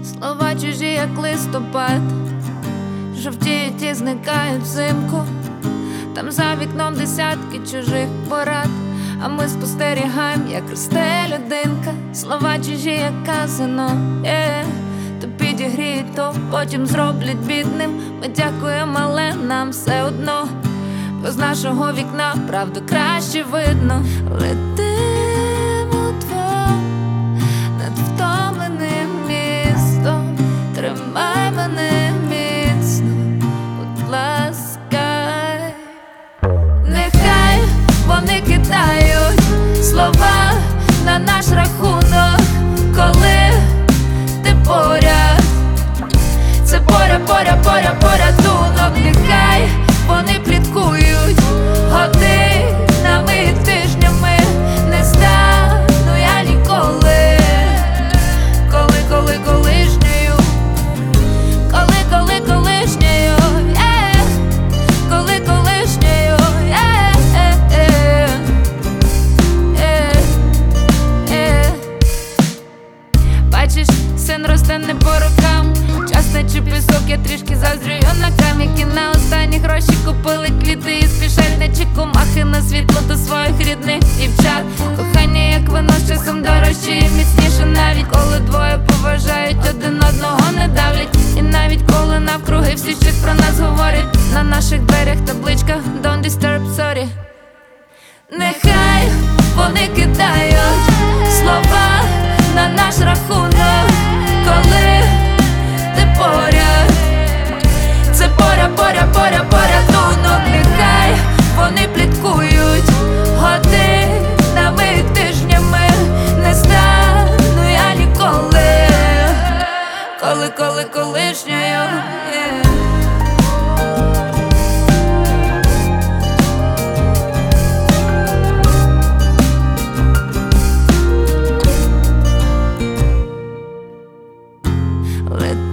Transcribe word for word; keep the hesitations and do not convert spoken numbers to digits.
Слова чужі, як листопад, жовтіють і зникають взимку. Там за вікном десятки чужих порад, а ми спостерігаємо, як росте людинка. Слова чужі, як казано, yeah. То підігріють, то потім зроблять бідним. Ми дякуємо, але нам все одно, бо з нашого вікна правду краще видно. Летим удвох над втомленим містом, тримай мене міцно, будь ласка. Нехай вони кидають слова на наш рахунок, коли ти поряд. Це поря, поря, поря, порятунок. Нехай вони пліткують годинами і тижнями. Не стану я ніколи, коли, коли, колишньою, коли, коли, колишньою, yeah. Коли колишньою, yeah. Yeah. Yeah. Бачиш, син росте не по рукам, час наче пісок, я трішки заздрю юнакам, які на останні гроші купили квіти і спішать на чеку махи на світло до своїх рідних дівчат. Кохання, як вино, з часом дорожче і міцніше, навіть коли двоє поважають, один одного не давлять. І навіть коли навкруги всі щось про нас говорять, на наших дверях табличка Don't disturb, sorry. Нехай вони кидають слова на наш рахунок, коли ти поряд. Це поря, поря, поря, порятунок. Нехай вони пліткують годинами і тижнями. Не стану я ніколи, коли, коли, колишньою, yeah. Let